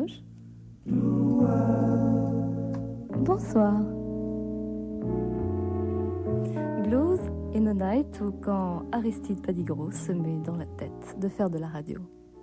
Dommage. Bonsoir. Glose in the Night, ou quand Aristide Padigros se met dans la tête de faire de la radio.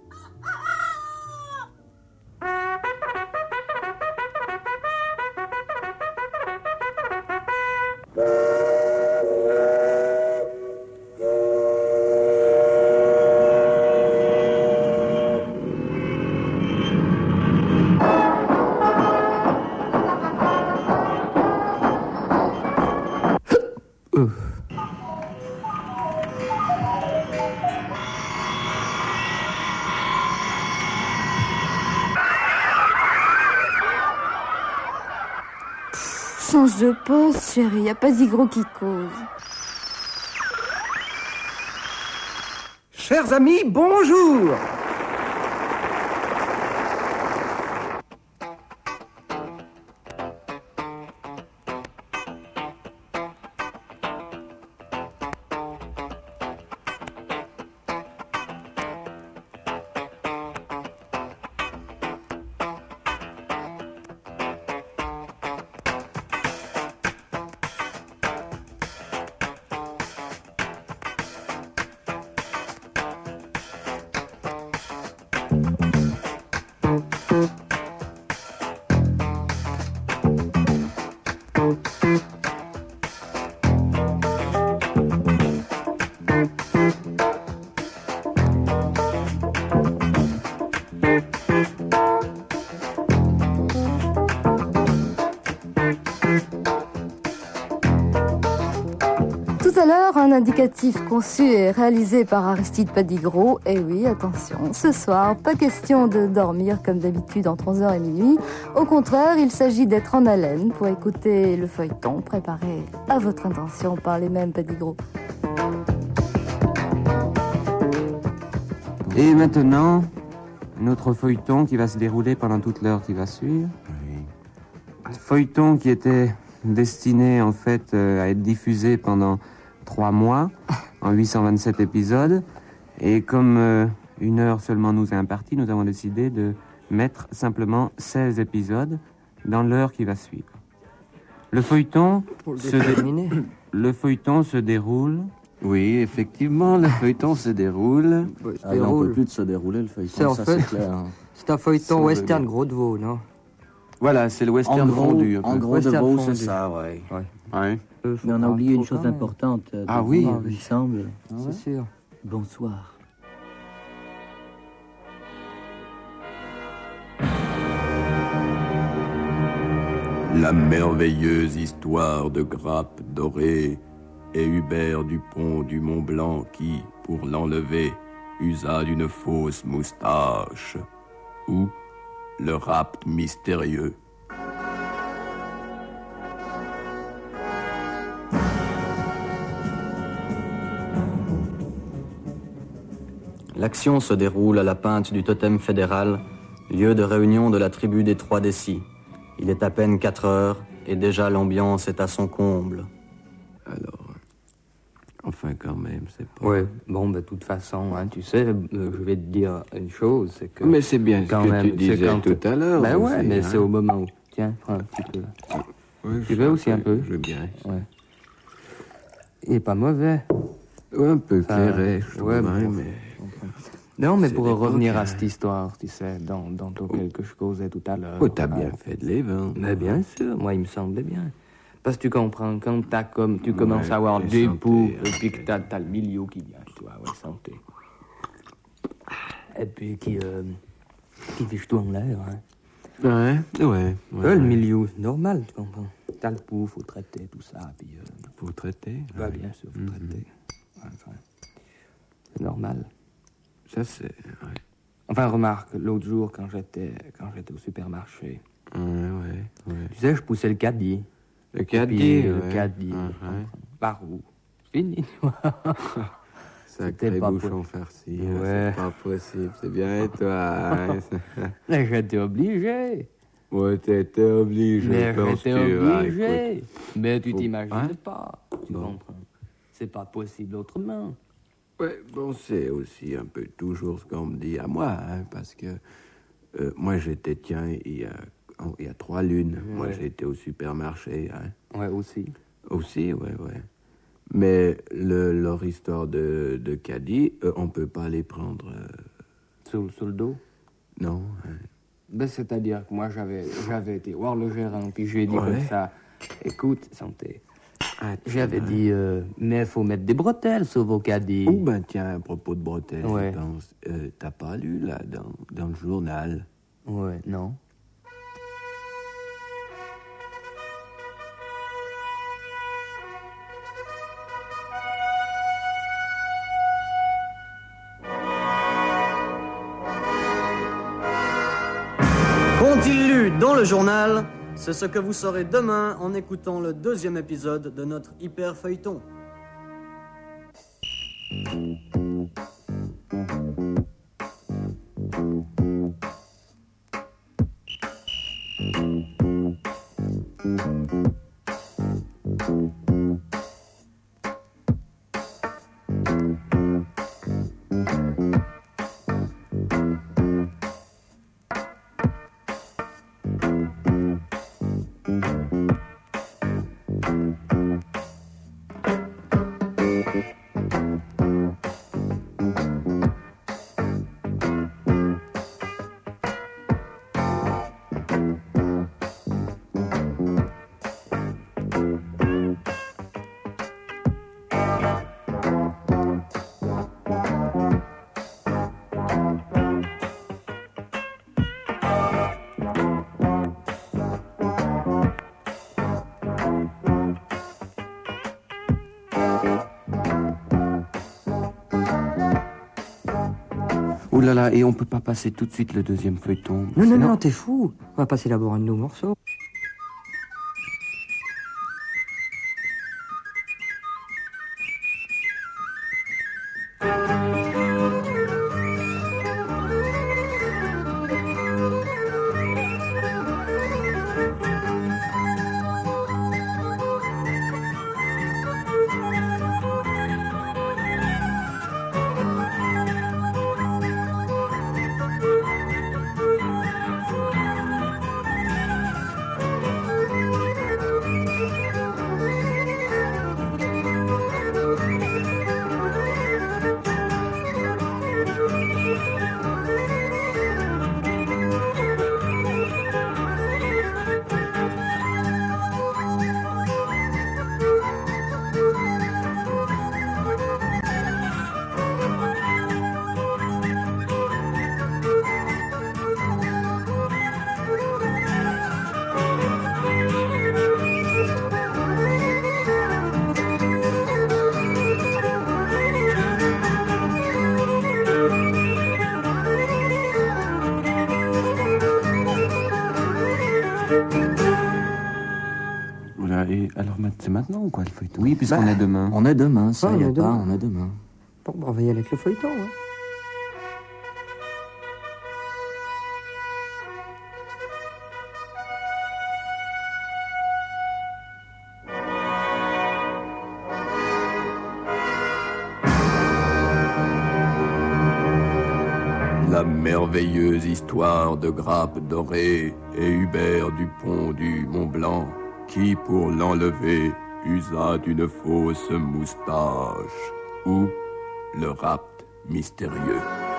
Change de poste, chérie, y a pas d'Igro qui cause. Chers amis, bonjour! Tout à l'heure, un indicatif conçu et réalisé par Aristide Padigros. Et oui, attention, ce soir, pas question de dormir comme d'habitude entre 11h et minuit. Au contraire, il s'agit d'être en haleine pour écouter le feuilleton préparé à votre intention par les mêmes Padigros. Et maintenant, notre feuilleton qui va se dérouler pendant toute l'heure qui va suivre. Oui. Feuilleton qui était destiné en fait à être diffusé pendant 3 mois, en 827 épisodes. Et comme 1 heure seulement nous est impartie, nous avons décidé de mettre simplement 16 épisodes dans l'heure qui va suivre. Le feuilleton se déroule... Oui, effectivement, le feuilleton se déroule. Il n'en peut plus de se dérouler, le feuilleton, c'est clair. C'est un feuilleton western gros de veau, non? Voilà, c'est le western fondu. En gros de veau, c'est ça, ouais. Ouais. Mais on a oublié une chose importante. Ah oui, il me semble. C'est sûr. Bonsoir. La merveilleuse histoire de Grappe dorée et Hubert Dupont du Mont-Blanc qui, pour l'enlever, usa d'une fausse moustache. Ou le rapt mystérieux. L'action se déroule à la Pinte du Totem Fédéral, lieu de réunion de la tribu des Trois Décis. Il est à peine 4 heures et déjà l'ambiance est à son comble. Alors, enfin quand même, c'est pas... Ouais, bon, de toute façon, hein, tu sais, je vais te dire une chose, c'est que... Mais c'est bien quand ce que même, tu disais tout à l'heure. Ben ouais, aussi, mais hein. c'est au moment où... Tiens, prends un petit peu. Ouais, Tu veux aussi un peu? Je veux bien. Ouais. Il est pas mauvais. Ouais, un peu Ça- clairé, je trouve, ouais, hein, bon. mais... Non, mais C'est pour l'époque, revenir hein. à cette histoire, tu sais, dont que je causais tout à l'heure. Oh, t'as bien fait de les vendre. Mais bien sûr, moi, il me semblait bien. Parce que tu comprends, quand tu commences à avoir et des santé, poux, hein. et puis que t'as le milieu qui vient, toi, ouais, santé. Et puis qui fiche tout en l'air, hein. Ouais. Le milieu, c'est normal, tu comprends. T'as le poux, faut traiter, tout ça, puis... Faut traiter. Bah, bien sûr, faut traiter. Ouais, enfin, c'est normal. Ça, c'est... Ouais. Enfin, remarque, l'autre jour, quand j'étais au supermarché, Ouais. tu sais, je poussais le caddie. Le caddie, Le ouais. caddie. Ouais. Par où? Fini, tu vois. Sacré C'était pas bouchon farci. Ouais. C'est pas possible. C'est bien, toi. Hein. Mais j'étais obligé. Ouais, t'étais obligé. Mais penses-tu, j'étais ah, obligé. écoute. Mais tu Faut- t'imagines hein? pas. Tu Bon. comprends. C'est pas possible autrement. Ouais, bon, c'est aussi un peu toujours ce qu'on me dit à moi, hein, parce que Moi, j'étais, tiens, il y a 3 lunes. Ouais. Moi, j'ai été au supermarché. Hein. Ouais, aussi. Aussi, ouais. Mais leur histoire de caddie, on peut pas les prendre... Sur le dos. Non. Hein. Ben, c'est-à-dire que moi, j'avais été voir le gérant, puis je lui ai dit Ouais. comme ça, écoute, santé. Ah, J'avais tiens. dit, mais il faut mettre des bretelles sur vos caddies. Oh, ben tiens, à propos de bretelles, Ouais. je pense. T'as pas lu, là, dans le journal? Ouais, non. Qu'ont-ils lu dans le journal? C'est ce que vous saurez demain en écoutant le 2e épisode de notre hyper feuilleton. Oh là là, et on peut pas passer tout de suite le 2e feuilleton? Non, t'es fou. On va passer d'abord un de nos morceaux. Voilà, et alors c'est maintenant ou quoi le feuilleton? Oui, puisqu'on est demain. On est demain, ça Ah, y on est est pas, demain. on est demain. Bon, on va y aller avec le feuilleton. Hein. La merveilleuse histoire de Grappe Dorée et Hubert Dupont du Mont-Blanc, qui, pour l'enlever, usa d'une fausse moustache, ou le rapt mystérieux.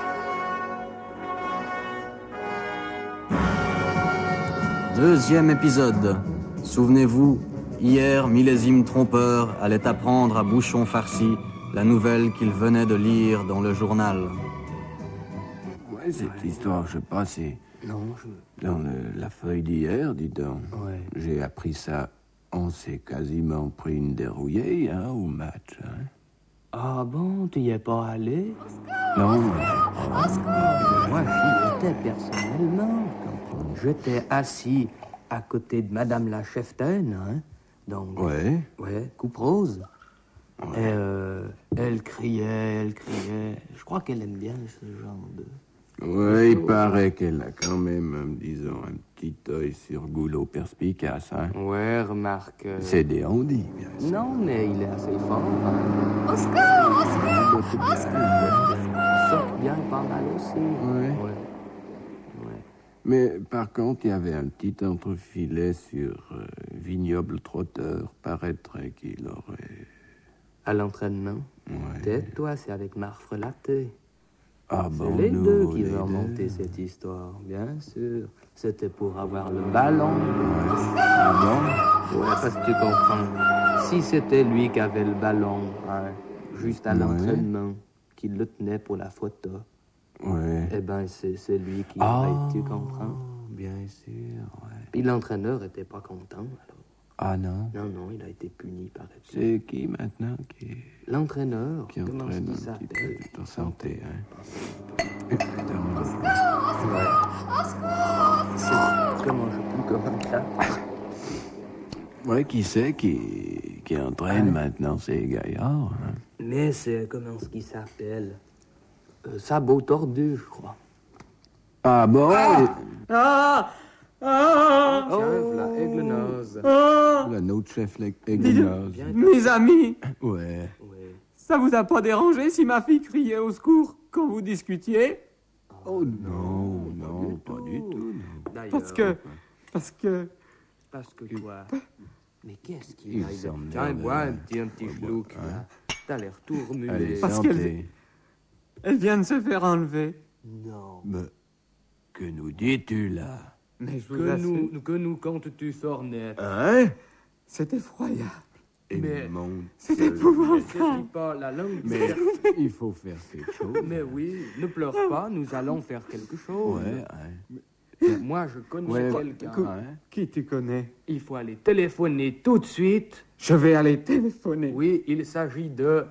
Deuxième épisode. Souvenez-vous, hier, millésime trompeur allait apprendre à Bouchon farci la nouvelle qu'il venait de lire dans le journal. Ouais, cette histoire, je sais pas, c'est Non, dans la feuille d'hier, dis donc. Ouais. J'ai appris ça, on s'est quasiment pris une dérouillée, hein, au match, hein. Ah bon, tu y es pas allé? Non, Moi, j'y étais personnellement. J'étais assis à côté de Madame la cheftaine, hein. Donc, ouais. ouais, coupe rose. Et elle criait. Je crois qu'elle aime bien ce genre de... Ouais, il paraît qu'elle a quand même, disons, un petit œil sur goulot perspicace, hein. Ouais, remarque... C'est des handis, bien sûr. Non, mais il est assez fort. Hein. Au secours, au secours, au secours. Il saute bien pas mal aussi. Ouais. Ouais. Mais par contre, il y avait un petit entrefilet sur Vignoble Trotteur. Paraîtrait qu'il aurait... À l'entraînement? Ouais. Tais-toi, c'est avec Marfrelaté. Ah C'est bon, les nous, deux qui les ont deux. monté cette histoire, bien sûr. C'était pour avoir le ballon. Ah Ouais, parce que tu comprends. Si c'était lui qui avait le ballon, juste à Ouais. l'entraînement, qu'il le tenait pour la photo, bon? Ouais. eh ben c'est lui qui Ah, tu comprends. bien sûr, ouais. Puis l'entraîneur était pas content, alors. Ah non? Non, il a été puni, paraît-il. C'est qui maintenant qui L'entraîneur, qui comment entraîne est-ce qu'il un petit s'appelle? peu ta santé, hein? Comment je peux comme ça? Ouais, qui c'est qui entraîne maintenant ces gaillards, hein? Mais c'est comment ce qu'il s'appelle? Sabot tordu, je crois. Ah bon? Tiens, la aigle-noz. La nôtre chef Aiguenoz. Mes amis, Ouais. Oui. ça vous a pas dérangé si ma fille criait au secours quand vous discutiez? Oh non, non, pas du tout, non. D'ailleurs, Parce que... Parce que quoi? Mais qu'est-ce qu'il Il a? s'emmerde, Tiens, bois un hein. petit schluck, là. T'as l'air tout remué. Allez, Parce santé. elle vient de se faire enlever. Non. Mais que nous dis-tu là? Mais je vous assure, Que nous comptes-tu sornettes? Hein? c'est effroyable. Mais- C'est Ne épouvantable. pas la langue. Mais il faut faire quelque chose. Mais oui, ne pleure pas, nous allons faire quelque chose. Ouais, Moi, je connais ouais. quelqu'un. Hein? Qui tu connais? Il faut aller téléphoner tout de suite. Je vais aller téléphoner. Oui, il s'agit de...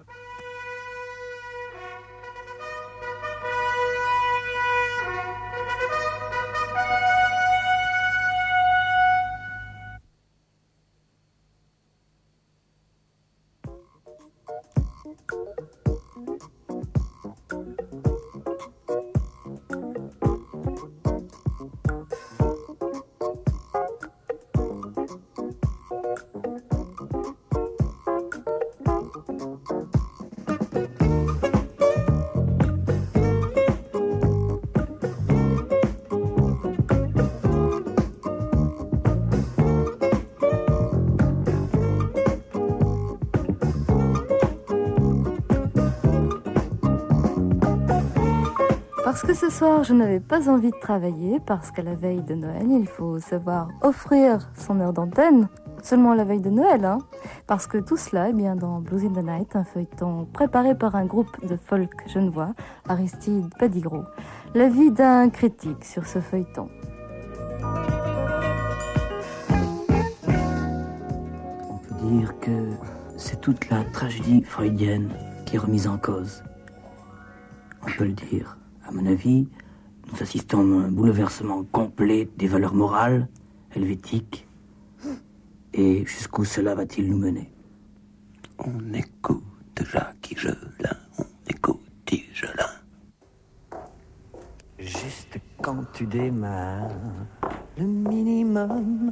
Parce que ce soir, je n'avais pas envie de travailler, parce qu'à la veille de Noël, il faut savoir offrir son heure d'antenne, seulement à la veille de Noël, hein. Parce que tout cela, eh bien, dans Blues in the Night, un feuilleton préparé par un groupe de folk genevois, Aristide Padigro. L'avis d'un critique sur ce feuilleton. On peut dire que c'est toute la tragédie freudienne qui est remise en cause. On peut le dire. À mon avis, nous assistons à un bouleversement complet des valeurs morales, helvétiques. Et jusqu'où cela va-t-il nous mener? On écoute Jacques Higelin, on écoute Higelin. Juste quand tu démarres, le minimum.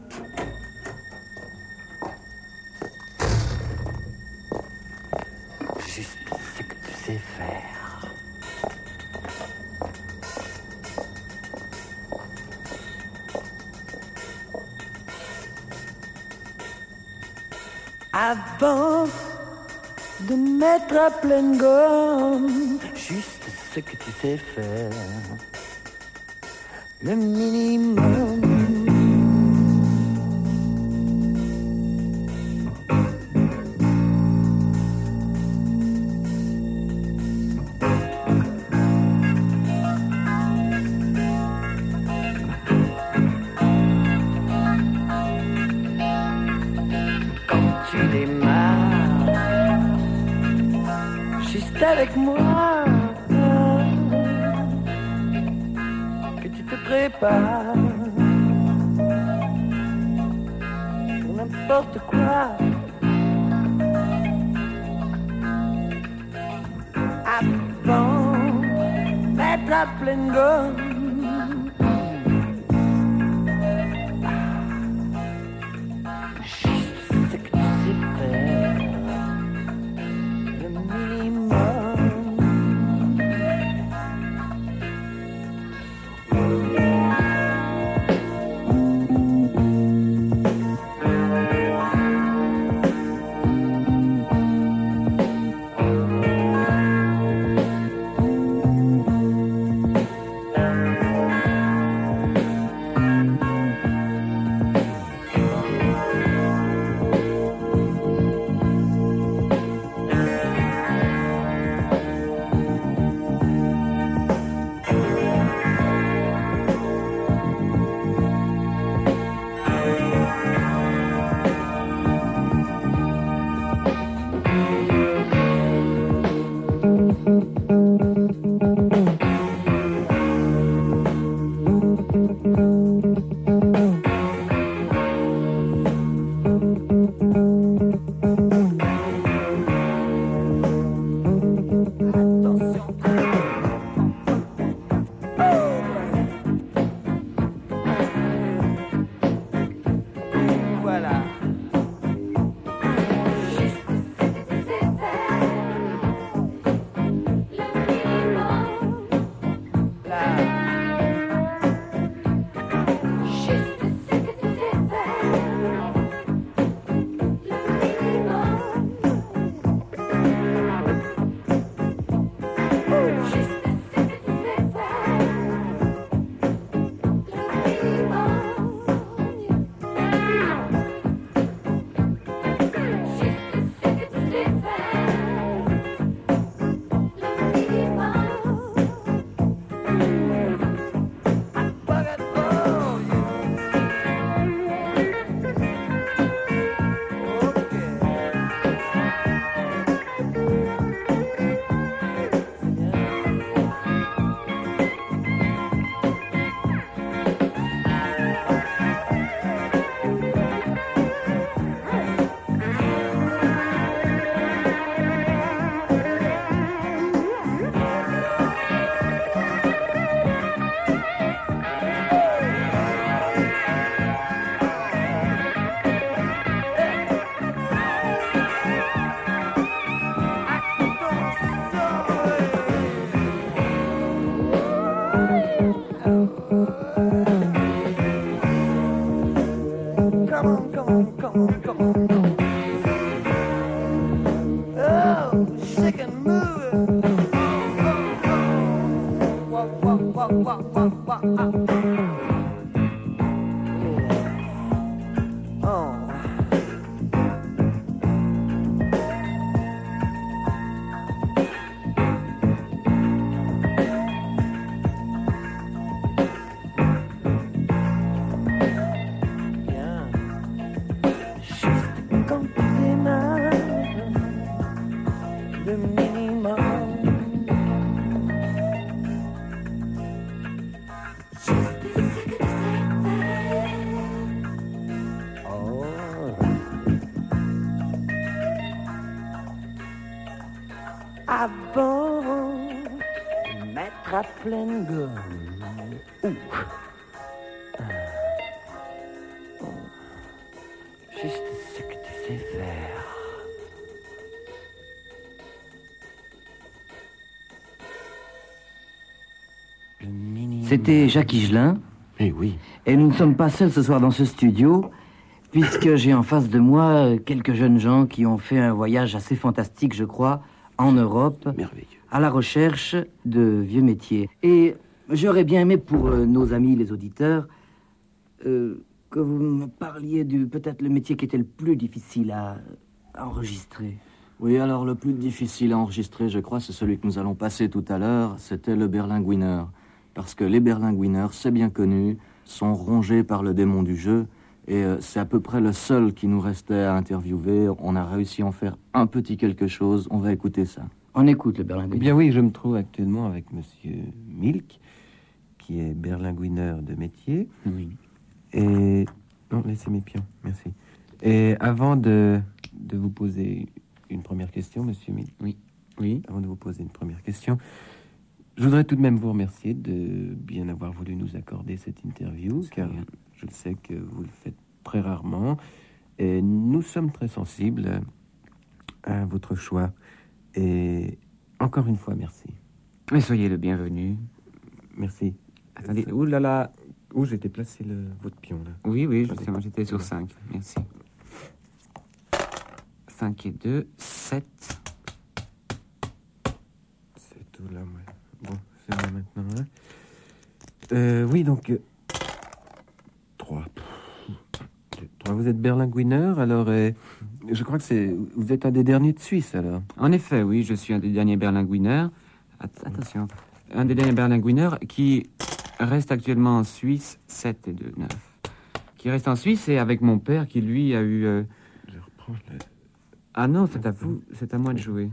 Juste ce que tu sais faire. Avant de mettre à pleine gomme, juste ce que tu sais faire. Le minimum. Quand tu démarres, juste avec moi, que tu te prépares pour n'importe quoi. Avant, mettre à pleine gomme. Juste ce que tu sais faire, le minimum. Avant de mettre à pleine gomme. Juste ce que tu sais faire. C'était Jacques Higelin. Eh oui. Et nous ne sommes pas seuls ce soir dans ce studio, puisque j'ai en face de moi quelques jeunes gens qui ont fait un voyage assez fantastique, je crois, en Europe, merveilleux, à la recherche de vieux métiers. Et j'aurais bien aimé pour nos amis les auditeurs que vous me parliez du peut-être le métier qui était le plus difficile à enregistrer. Oui, alors le plus difficile à enregistrer, je crois, c'est celui que nous allons passer tout à l'heure, c'était le berlinguineur. Parce que les berlinguineurs, c'est bien connu, sont rongés par le démon du jeu, et c'est à peu près le seul qui nous restait à interviewer. On a réussi à en faire un petit quelque chose. On va écouter ça. On écoute le berlinguineur. Eh bien oui, je me trouve actuellement avec monsieur Milk, qui est berlinguineur de métier. Oui. Et... Non, laissez mes pions, merci. Et avant de vous poser une première question, monsieur Milk. Oui. Avant de vous poser une première question, je voudrais tout de même vous remercier de bien avoir voulu nous accorder cette interview, car je sais que vous le faites très rarement. Et nous sommes très sensibles à votre choix. Et encore une fois, merci. Mais soyez le bienvenu. Merci. Attendez. Ouh là là. Où j'étais placé votre pion, là? Oui, justement, j'étais sur 5. Merci. 5 et 2, 7. C'est tout là, ouais. Bon, c'est là maintenant, hein. Oui, donc... 3. Vous êtes berlinguineur, alors... je crois que vous êtes un des derniers de Suisse, alors. En effet, oui, je suis un des derniers berlinguineurs. Attention. Un des derniers berlinguineurs qui reste actuellement en Suisse, 7 et 2, 9. Qui reste en Suisse, et avec mon père qui, lui, a eu... Je reprends Ah non, c'est à vous, c'est à moi de jouer.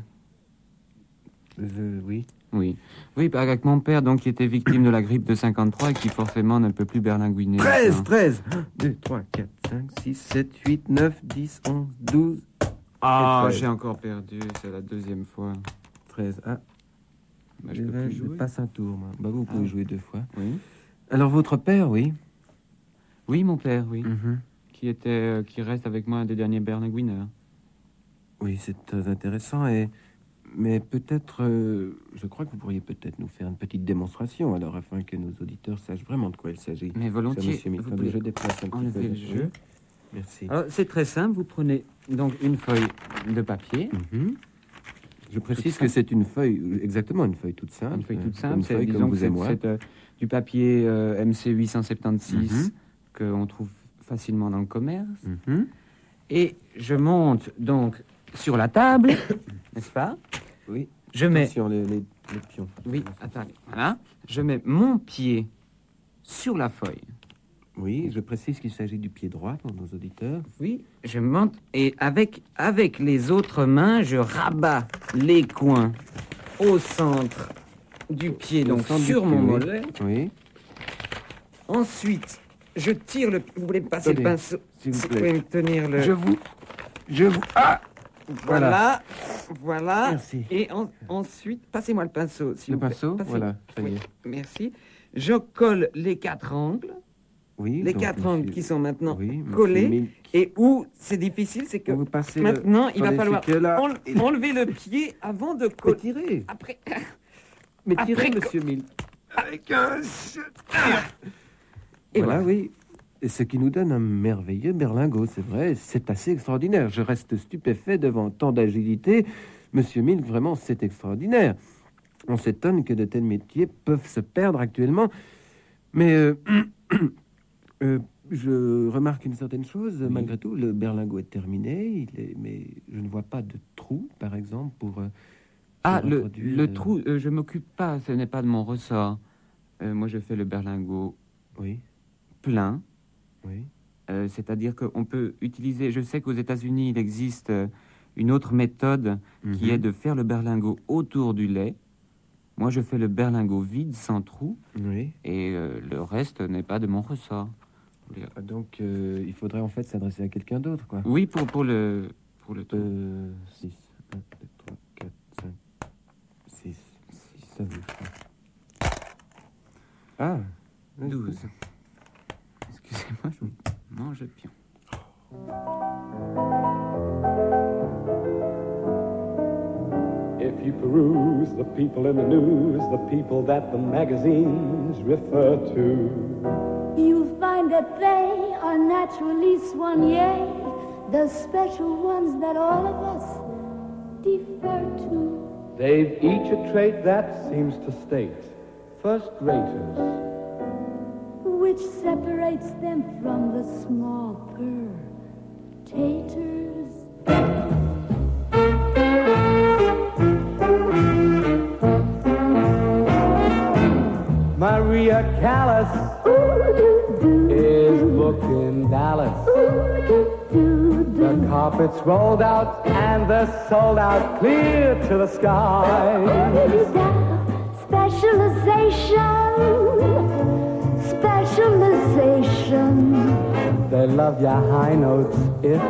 Oui. Oui. Oui, avec mon père, donc, qui était victime de la grippe de 53 et qui, forcément, ne peut plus berlinguiner. 13 1, 2, 3, 4, 5, 6, 7, 8, 9, 10, 11, 12... Ah, 13. j'ai encore perdu, c'est la deuxième fois. 13. Ah, Bah, je peux plus je jouer. passe un tour, moi. Bah, vous pouvez jouer 2 fois. Oui. Alors, votre père, oui. Oui, mon père, oui. Mhm. Qui reste avec moi un des derniers berlinguineurs. Oui, c'est très intéressant. Mais peut-être, je crois que vous pourriez peut-être nous faire une petite démonstration, alors, afin que nos auditeurs sachent vraiment de quoi il s'agit. Mais volontiers, Monsieur Milton, vous pouvez je déplace un petit peu. enlever le jeu. Oui. Merci. Alors, c'est très simple, vous prenez donc une feuille de papier. Mhm. Je précise simple. que c'est une feuille, exactement une feuille toute simple. Une feuille toute Une simple, feuille disons comme que vous et moi. c'est du papier MC 876 Mhm. qu'on trouve facilement dans le commerce. Mhm. Et je monte donc sur la table, n'est-ce pas? Oui. Je mets... Attention, les pions. Oui, attendez, voilà. Je mets mon pied sur la feuille. Oui, je précise qu'il s'agit du pied droit pour nos auditeurs. Oui, je monte et avec les autres mains, je rabats les coins au centre du pied, donc centre du sur pied, mon oui. mollet. Oui. Ensuite, je tire le... Vous voulez me passer Attendez, le pinceau? s'il vous Vous plaît. pouvez me tenir le... Je vous... Ah! Voilà, voilà. Merci. Et ensuite, passez-moi le pinceau, s'il Le vous plaît. pinceau, voilà, ça y Oui, est. merci. Je colle les 4 angles. Oui. Les donc, 4 angles monsieur- qui sont maintenant Oui, monsieur collés. Milk. Et où c'est difficile, c'est que Vous passez maintenant, il va attendez, falloir c'est que là- enlever le pied avant de Mais coller. tirez. Après, Mais tirez, Après- monsieur Milk. avec un... Et voilà, oui. Et ce qui nous donne un merveilleux berlingot, c'est vrai, c'est assez extraordinaire. Je reste stupéfait devant tant d'agilité. Monsieur Milk, vraiment, c'est extraordinaire. On s'étonne que de tels métiers peuvent se perdre actuellement. Mais je remarque une certaine chose, malgré tout, le berlingot est terminé, mais je ne vois pas de trou, par exemple, pour... Ah, pour reproduire, le trou, je m'occupe pas, ce n'est pas de mon ressort. Moi, je fais le berlingot Oui, plein. oui. C'est-à-dire qu'on peut utiliser... Je sais qu'aux États-Unis, il existe une autre méthode qui est de faire le berlingot autour du lait. Moi, je fais le berlingot vide, sans trou, Oui. et le reste n'est pas de mon ressort. Ah, donc, il faudrait en fait s'adresser à quelqu'un d'autre, quoi. Oui, pour le trou. 6, 1, 2, 3, 4, 5, 6. Ça veut faire. Ah, 12. Excusez-moi, je mange le pion. If you peruse the people in the news, the people that the magazines refer to, you'll find that they are naturally soignés, the special ones that all of us defer to. they've each a trait that seems to state first-raters. Which separates them from the small taters. Maria Callas is booked in Dallas. The carpet's rolled out and they're sold out clear to the sky. Specialization. They love your high notes if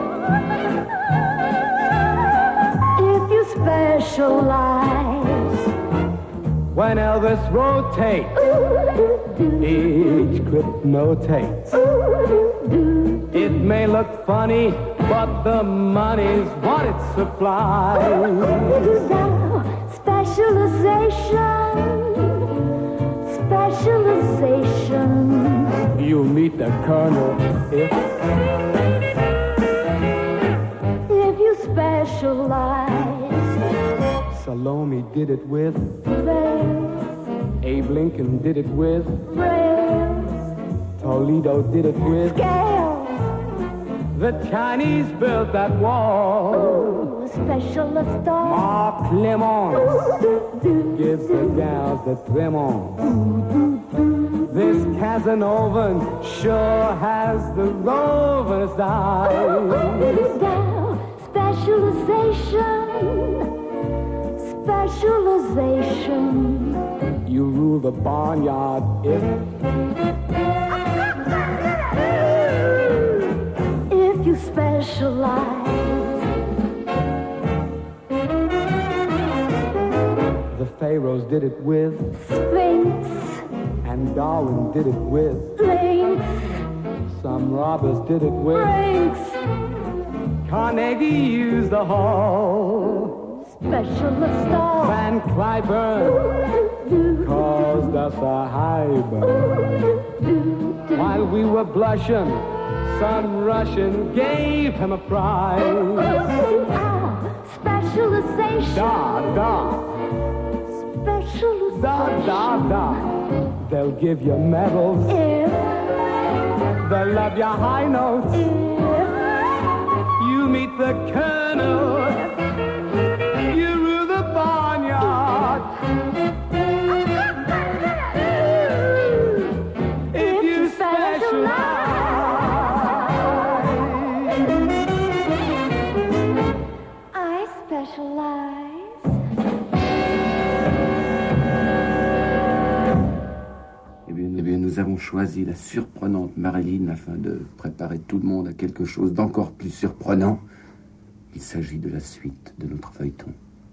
you specialize. When Elvis rotates, each clip notates. It may look funny, but the money's what it supplies. Specialization, specialization. You'll meet the colonel if you specialize. Salome did it with Veils. Abe Lincoln did it with Rails. Toledo did it with Scales. The Chinese built that wall. Ooh, specialist dog. Mark Clemons gives the gals the tremons. This Casanovan sure has the rover's eye. Specialization. Specialization. You rule the barnyard if you specialize. The pharaohs did it with Sphinx, and Darwin did it with Lynx, some robbers did it with Brinks. Carnegie used the hall. Specialist star. Van Cliburn caused us a high burn. While we were blushing, some Russian gave him a prize. Specialization. Da. Specialization. Da. They'll give you medals. If they'll love your high notes. You meet the colonel. You rule the barnyard. If you specialize. I specialize. Eh bien, nous avons choisi la surprenante Marilyn afin de préparer tout le monde à quelque chose d'encore plus surprenant. Il s'agit de la suite de notre feuilleton.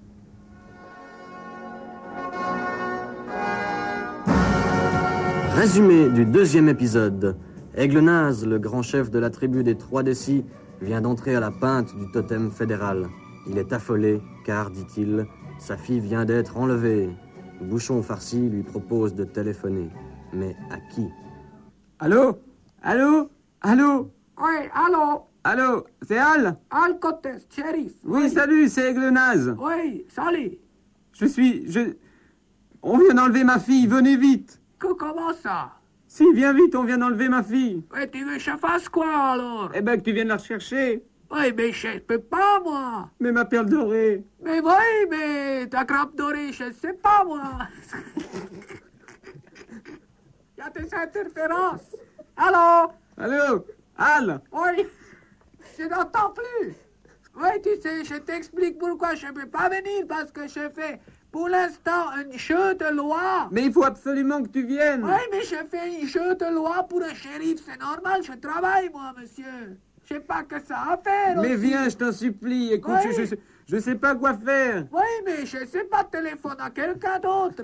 Résumé du deuxième épisode. Aigle-Naze, le grand chef de la tribu des Trois Décis, vient d'entrer à la pointe du totem fédéral. Il est affolé, car, dit-il, sa fille vient d'être enlevée. Bouchon farci lui propose de téléphoner. Mais à qui? Allô? Allô? Allô? Oui, allô? Allô? C'est Al? Al Cotes, shérif. Oui, salut, c'est Aigle-Naze. Oui, salut. On vient d'enlever ma fille, venez vite. Comment ça? Si, viens vite, on vient d'enlever ma fille. Ouais, tu veux que je fasse quoi, alors? Eh ben, que tu viennes la rechercher. Oui, mais je peux pas, moi. Mais ma perle dorée. Mais oui, mais ta grappe dorée, je sais pas, moi. Il y a des interférences. Allô? Allô? Al? Oui, je n'entends plus. Oui, tu sais, je t'explique pourquoi je ne peux pas venir, parce que je fais, pour l'instant, un jeu de loi. Mais il faut absolument que tu viennes. Oui, mais je fais un jeu de loi pour un shérif, c'est normal, je travaille, moi, monsieur. Je n'ai pas que ça à faire. Mais aussi. viens, je t'en supplie, écoute, Oui. je sais pas quoi faire. Oui, mais je ne sais pas téléphoner à quelqu'un d'autre.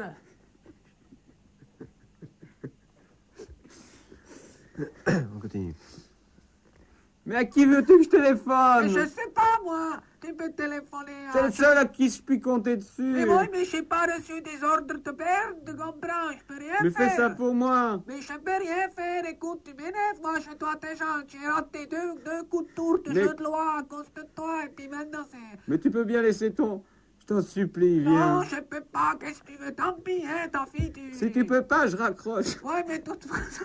On continue. Mais à qui veux-tu que je téléphone? Mais je sais pas, moi. Tu peux téléphoner à... C'est le seul à qui je puis compter dessus. Mais oui, mais je n'ai pas reçu des ordres de père, de comprends, je peux rien Mais faire. fais ça pour moi. Mais je peux rien faire, écoute, tu m'énerves, moi, je dois déjà, j'ai raté deux coups de tour de jeu de loi à cause de toi, et puis maintenant c'est... Mais tu peux bien laisser ton... Je t'en supplie, viens. Non, je peux pas, qu'est-ce que tu veux, tant pis, hein, ta fille, tu... Si tu peux pas, je raccroche. Ouais, mais toute façon...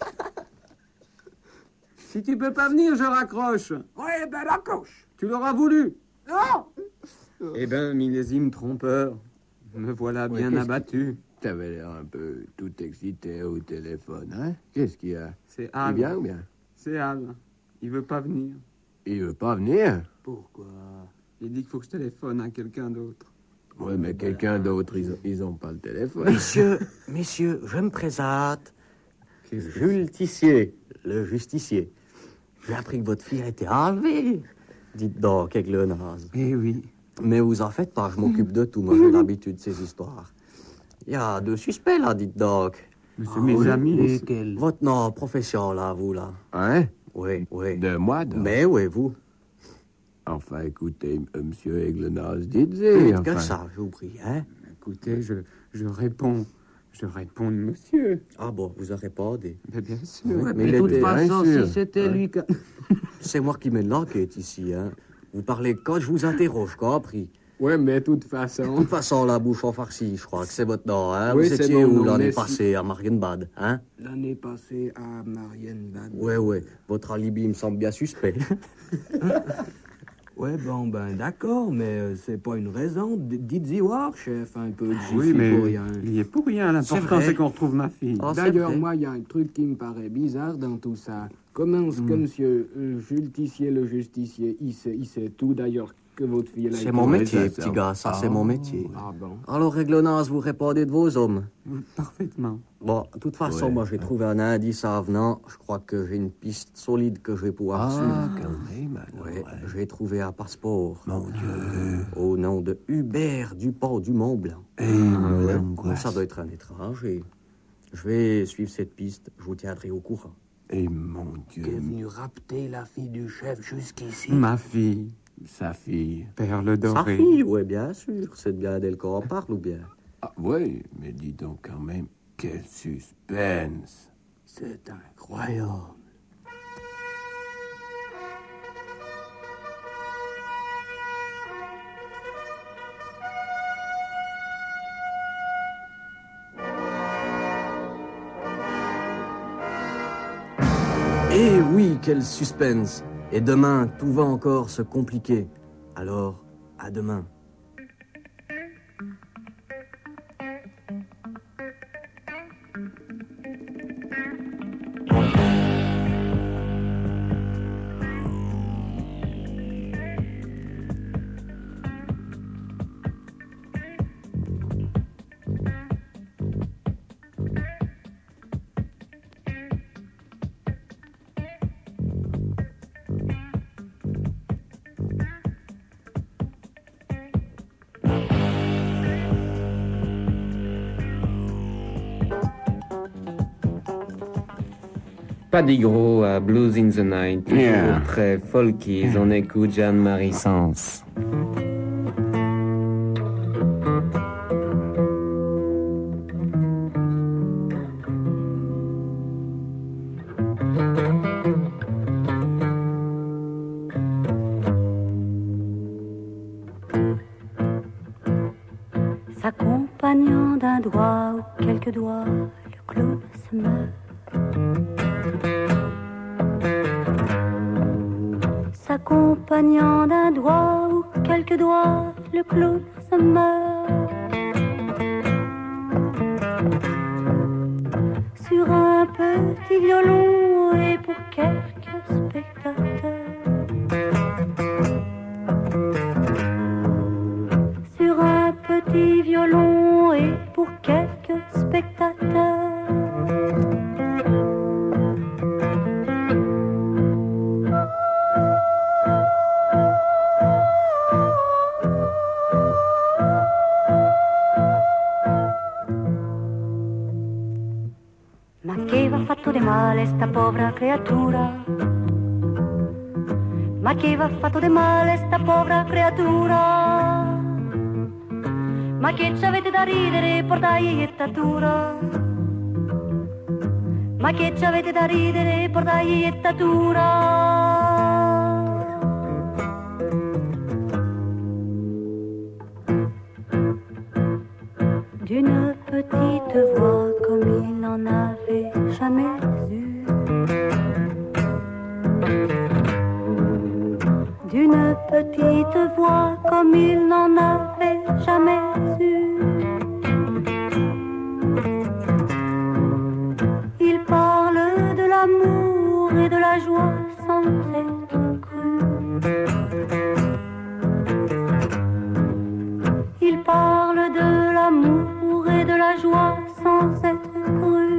Si tu peux pas venir, je raccroche. Ouais, ben raccroche. Tu l'auras voulu. Non. Eh ben, millésime trompeur, me voilà bien abattu. T'avais l'air un peu tout excité au téléphone, hein? Qu'est-ce qu'il y a? C'est Al. Il vient ou bien? C'est Al. Il veut pas venir. Il veut pas venir? Pourquoi? Il dit qu'il faut que je téléphone à quelqu'un d'autre. Oui, mais quelqu'un d'autre, ils ont pas le téléphone. Messieurs, je me présente. Jules Tissier, le justicier. J'ai appris que votre fille a été enlevée. Dites donc, Aigle-Naze. Eh oui. Mais vous en faites pas, je m'occupe de tout. Moi, j'ai l'habitude de ces histoires. Il y a deux suspects, là, dites donc. Mais c'est mes amis. Lesquels? Votre nom, profession, là, vous, là. Hein? Oui. De moi, donc? Mais oui, vous. Enfin, écoutez, monsieur Aigle-Naze, dites-y. Dites que ça, je vous prie, hein? Écoutez, je réponds. Je réponds de monsieur. Ah bon, vous en répondez. Mais bien sûr. Ouais, Mais de toute façon, sûr, si c'était lui que... C'est moi qui mène l'enquête ici, hein. Vous parlez quand je vous interroge, compris? Ouais, mais de toute façon... De toute façon, la bouche en farcie, je crois que c'est votre nom, hein. Oui, vous c'est étiez mon où nom, l'année merci. passée, à Marienbad, hein? L'année passée à Marienbad. Ouais, votre alibi me semble bien suspect. Ouais, bon, ben d'accord, mais c'est pas une raison. Dites-y voir, chef, un peu. Oui, mais pour rien. il y est pour rien. L'important, c'est qu'on retrouve ma fille. Oh, D'ailleurs, moi, il y a un truc qui me paraît bizarre dans tout ça. Comment est-ce que monsieur Jules Tissier, le justicier, il sait tout. D'ailleurs, que votre fille... C'est mon métier, petit gars, ça c'est mon métier. Ah bon. Alors, Réglonas, vous répondez de vos hommes? Parfaitement. Bon, de toute façon, Ouais. moi j'ai trouvé un indice avenant. Je crois que j'ai une piste solide que je vais pouvoir suivre. quand même, alors, Ouais, j'ai trouvé un passeport. Mon Dieu. Au nom de Hubert Dupont du Mont-Blanc. l'angoisse. Ça doit être un étranger. Je vais suivre cette piste, je vous tiendrai au courant. Et mon Dieu. Qui est venu rapter la fille du chef jusqu'ici. Ma fille, Sa fille. perle Sa dorée. fille, oui, bien sûr. C'est bien d'elle qu'on en parle ou bien? Ah, oui, mais dis donc quand même, quel suspense. C'est incroyable. Eh oui, quel suspense! Et demain, tout va encore se compliquer. Alors, à demain. Paddy Gros à Blues in the Night, toujours Yeah. très folky, on écoute Jeanne-Marie Sens. S'accompagnant d'un doigt ou quelques doigts, le clown se meurt. S'accompagnant d'un doigt ou quelques doigts, le clown se meurt. Sur un petit violon et pour quelques spectateurs. Sur un petit violon et pour quelques spectateurs. Ma che va fatto di male sta povera creatura? Ma che va fatto di male sta povera creatura? Ma che c'avete da ridere, portai iettatura? Ma che c'avete da ridere, portai iettatura? D'une petite voix comme il n'en avait jamais eu. D'une petite voix comme il n'en avait jamais eu. Il parle de l'amour et de la joie sans être cru. Il parle de l'amour et de la joie sans être cru.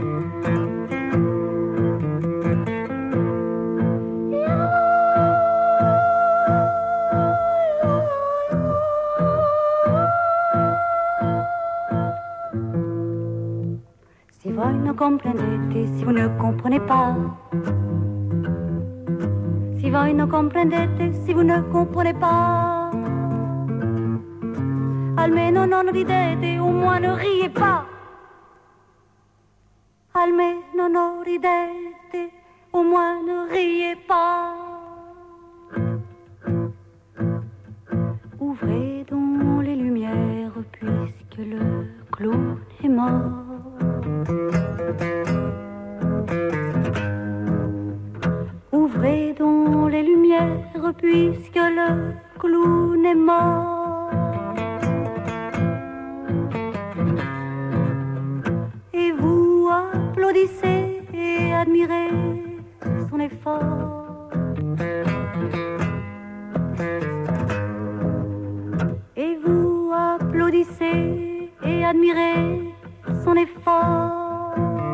Si voi non comprendete, si vous ne comprenez pas. Si voi non comprendete, si vous ne comprenez pas. Almeno non ridete, au moins ne riez pas. Almeno non ridete, au moins ne riez pas. Ouvrez donc les lumières puisque le clown est mort. Ouvrez donc les lumières puisque le clown est mort. Et vous applaudissez et admirez son effort. Et vous applaudissez et admirez son effort.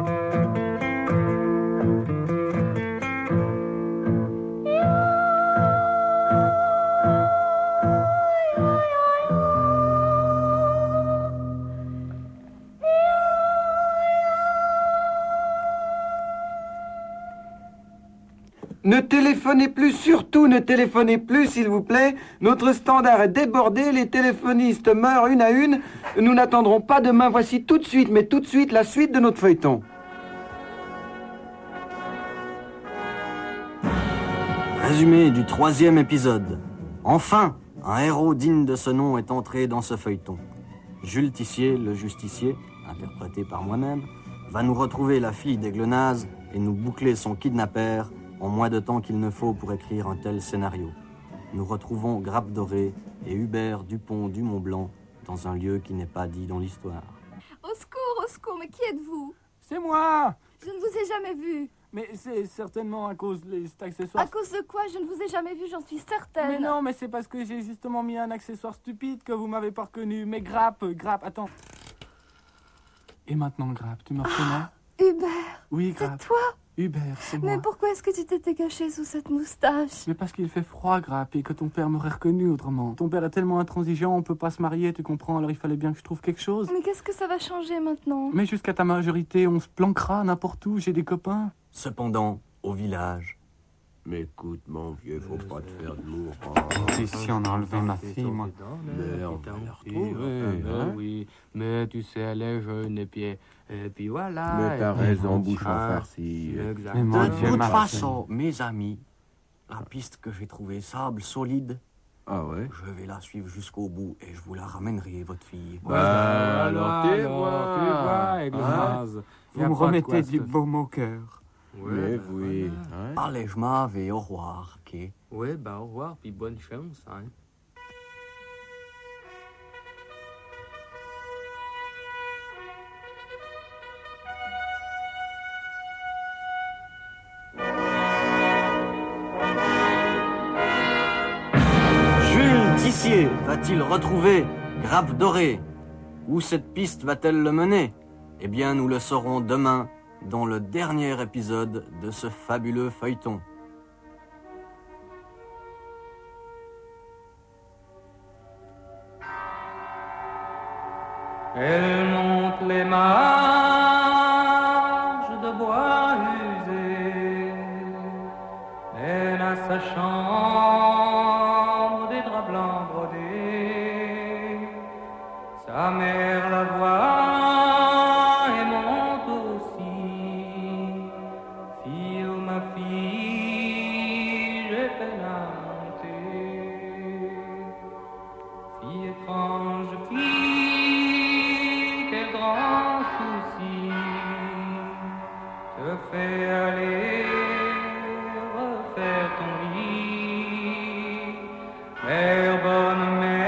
Ne téléphonez plus, surtout ne téléphonez plus, s'il vous plaît. Notre standard est débordé, les téléphonistes meurent une à une. Nous n'attendrons pas demain, voici tout de suite, mais tout de suite, la suite de notre feuilleton. Résumé du 3e épisode. Enfin, un héros digne de ce nom est entré dans ce feuilleton. Jules Tissier, le justicier, interprété par moi-même, va nous retrouver la fille d'Aiglonaz et nous boucler son kidnappeur en moins de temps qu'il ne faut pour écrire un tel scénario. Nous retrouvons Grappe Dorée et Hubert Dupont du Mont-Blanc dans un lieu qui n'est pas dit dans l'histoire. Au secours, mais qui êtes-vous? C'est moi! Je ne vous ai jamais vu. Mais c'est certainement à cause de cet accessoire. À cause de quoi? Je ne vous ai jamais vu, j'en suis certaine. Mais non, mais c'est parce que j'ai justement mis un accessoire stupide que vous m'avez pas reconnu. Mais Grappe, attends. Et maintenant, Grappe, tu me reconnais? Hubert! Oui, Grappe. C'est toi? Hubert, c'est moi. Mais pourquoi est-ce que tu t'étais caché sous cette moustache? Mais parce qu'il fait froid, Grappe, et que ton père m'aurait reconnu autrement. Ton père est tellement intransigeant, on peut pas se marier, tu comprends, alors il fallait bien que je trouve quelque chose. Mais qu'est-ce que ça va changer maintenant? Mais jusqu'à ta majorité, on se planquera n'importe où, j'ai des copains. Cependant, au village... Mais écoute, mon vieux, faut pas te faire de mourant. Si on a enlevé ma fille, moi. Mais on va la retrouver. Oui, mais tu sais, elle est jeune et puis voilà. Mais t'as raison, bouchon farci. De toute façon, mes amis, la piste que j'ai trouvée semble solide. Ah ouais? Je vais la suivre jusqu'au bout et je vous la ramènerai, votre fille. Alors, tu vois, Aiglonaz. Vous me remettez du baume au cœur. Mais oui. Allez, je m'en vais, au revoir, ok? Oui, au revoir, puis bonne chance, hein. Jules Tissier va-t-il retrouver Grappe Dorée? Où cette piste va-t-elle le mener? Eh bien, nous le saurons demain dans le dernier épisode de ce fabuleux feuilleton. Elle monte les marches de bois usés, elle a sa chambre des draps blancs brodés, sa mère la voit et monte aussi. Fille, oh ma fille, j'ai peine à monter. Fille étrange, fille, quel grand souci te fait aller refaire ton lit. Mère, bonne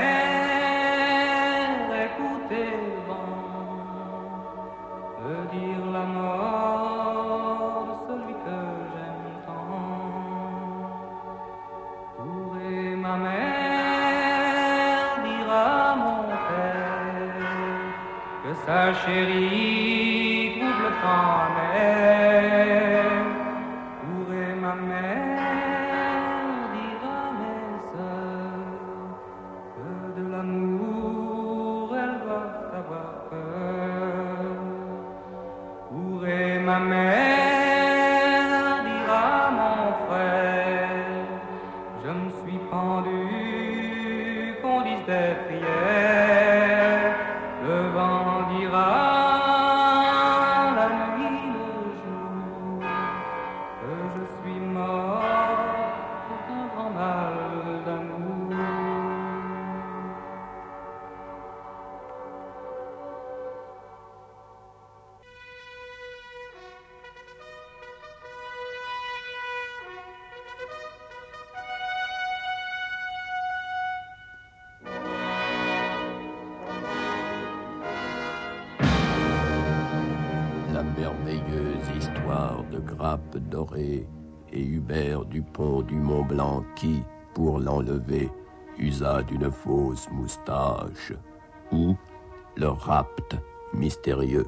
mère, écoutez le vent me dire la mort de celui que j'aime tant. Pourrait ma mère dire à mon père que sa chérie trouve le temps amer. Pourrait ma mère dire à mes sœurs que de l'amour elles doivent avoir peur. Pourrait ma mère dire à mon frère je me suis pendu, qu'on dise des prières. Le vent dira la nuit, le jour, que je suis mort d'un grand mal d'amour. La merveilleuse histoire de Grappe Dorée et Hubert Dupont du Mont-Blanc qui, pour l'enlever, usa d'une fausse moustache. Ou le rapt mystérieux.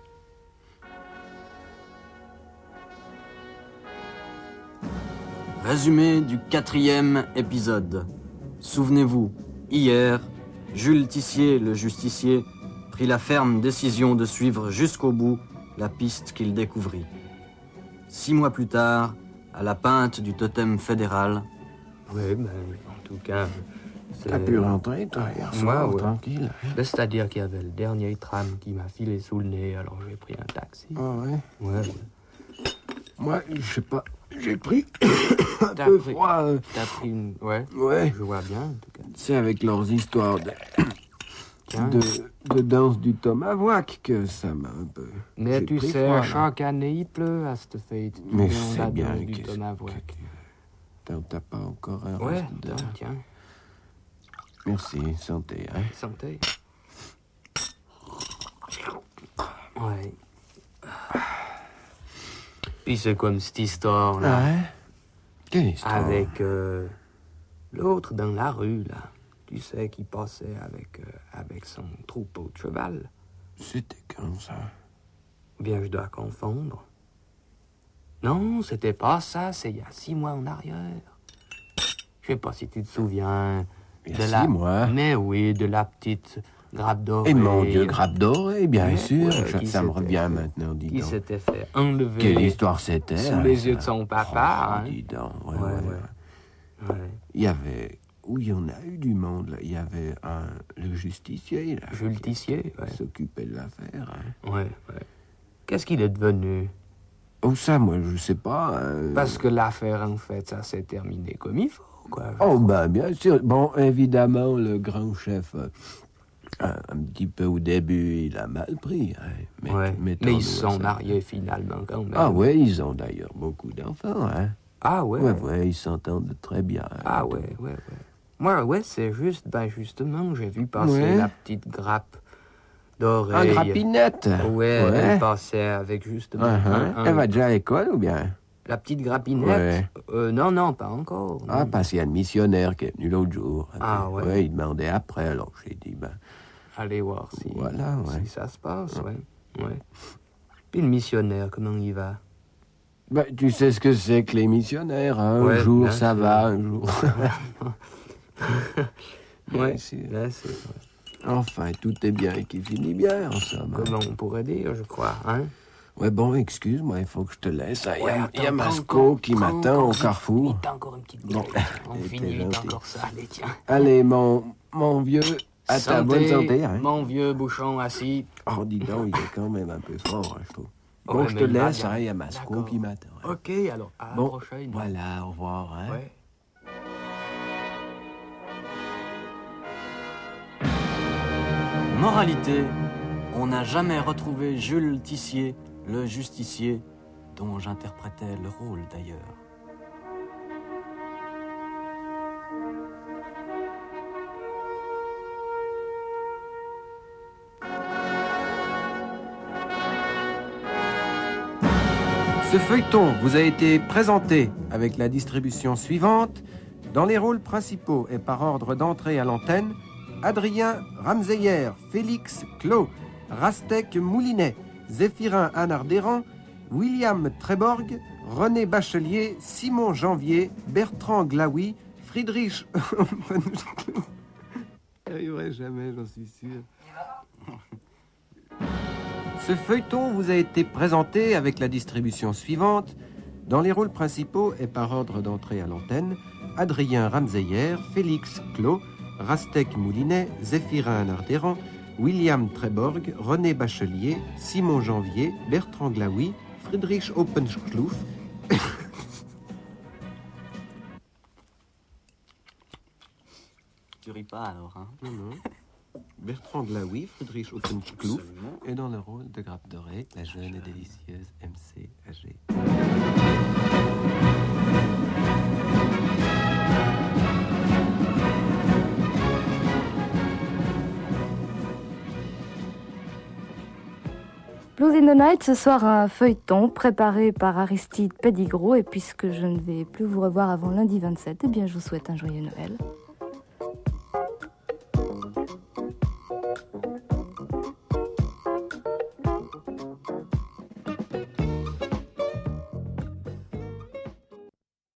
Résumé du 4e épisode. Souvenez-vous, hier, Jules Tissier, le justicier, prit la ferme décision de suivre jusqu'au bout la piste qu'il découvrit. 6 mois plus tard, à la pinte du totem fédéral... Oui, ben, en tout cas... T'as pu rentrer, toi, hier soir, tranquille. Ben, c'est-à-dire qu'il y avait le dernier tram qui m'a filé sous le nez, alors j'ai pris un taxi. Ah ouais? Ouais. Moi, je sais pas, j'ai pris un peu froid. T'as pris une... Ouais. Ouais. Je vois bien, en tout cas. C'est avec leurs histoires de danse du tomahawk que ça m'a un peu... Mais tu sais, froid, chaque année, il pleut à cette fête. Mais je sais bien du tomahawk. T'as pas encore un ouais, reste de... tiens. Merci, santé. Hein. Santé. Ouais. Puis c'est comme cette histoire-là. Ouais. Quelle histoire? Avec l'autre dans la rue, là. Tu sais, qui passait avec son troupeau de cheval. C'était quand ça? Bien, je dois confondre. Non, c'était pas ça, c'est il y a 6 mois en arrière. Je sais pas si tu te souviens... Il y a 6 mois? Mais oui, de la petite grappe dorée. Et mon Dieu, grappe dorée, bien sûr. Ouais, Ça me revient maintenant, dis donc. Qui s'était fait enlever... Quelle histoire c'était? Sous les yeux de son papa. Dis donc, ouais. Il y avait... Où il y en a eu du monde, là. Il y avait le justicier, là. Jules Tissier, qui s'occupait de l'affaire, hein. Ouais. Qu'est-ce qu'il est devenu? Oh, ça, moi, je sais pas. Parce que l'affaire, en fait, ça s'est terminé comme il faut, quoi. Oh, ben, bien sûr. Bon, évidemment, le grand chef, un petit peu au début, il a mal pris. Hein. Mais ils se sont mariés, finalement, quand même. Ah, ouais, ils ont d'ailleurs beaucoup d'enfants, hein. Ah, ouais? Ouais, ils s'entendent très bien. Ah, ouais. Moi, c'est juste, justement, j'ai vu passer la petite grappe dorée. Ah, grappinette? Ouais, elle passait avec justement... Elle va déjà à l'école ou bien? La petite grappinette? Non, pas encore. Ah, parce qu'il y a un missionnaire qui est venu l'autre jour. Ah, ouais? Ouais, il demandait après, alors j'ai dit, allez voir si, si ça se passe, ouais. Puis le missionnaire, comment il va? Tu sais ce que c'est que les missionnaires, hein? Un jour ça va, un jour... c'est Enfin, tout est bien et qui finit bien, en somme. Comment on pourrait dire, je crois, hein? Ouais, bon, excuse-moi, il faut que je te laisse. Il y a Masco qui m'attend au carrefour. T'as encore une petite galette. On finit vite encore ça, allez, tiens. Allez, mon vieux, à ta bonne santé. Hein? Mon vieux bouchon assis. Oh, dis donc, il est quand même un peu fort, hein, je trouve. Bon, je te laisse, il y a Masco qui m'attend. Hein. Ok, alors, à la prochaine. Voilà, au revoir. Hein? Ouais. Moralité, on n'a jamais retrouvé Jules Tissier, le justicier, dont j'interprétais le rôle d'ailleurs. Ce feuilleton vous a été présenté avec la distribution suivante. Dans les rôles principaux et par ordre d'entrée à l'antenne, Adrien Ramseyer, Félix Clos, Rastek Moulinet, Zéphirin Anardéran, William Tréborg, René Bachelier, Simon Janvier, Bertrand Glaoui, Friedrich... J'y arriverai jamais, j'en suis sûr. Ce feuilleton vous a été présenté avec la distribution suivante. Dans les rôles principaux et par ordre d'entrée à l'antenne, Adrien Ramseyer, Félix Clos, Rastek Moulinet, Zéphirin Nardéran, William Tréborg, René Bachelier, Simon Janvier, Bertrand Glaoui, Friedrich Oppenschluff. Tu ris pas alors, hein? Non. Bertrand Glaoui, Friedrich Oppenschluff, et dans le rôle de Grappe Dorée, la jeune et délicieuse MC AG. Blues in the Night, ce soir un feuilleton préparé par Aristide Pedigro. Et puisque je ne vais plus vous revoir avant lundi 27, eh bien je vous souhaite un joyeux Noël.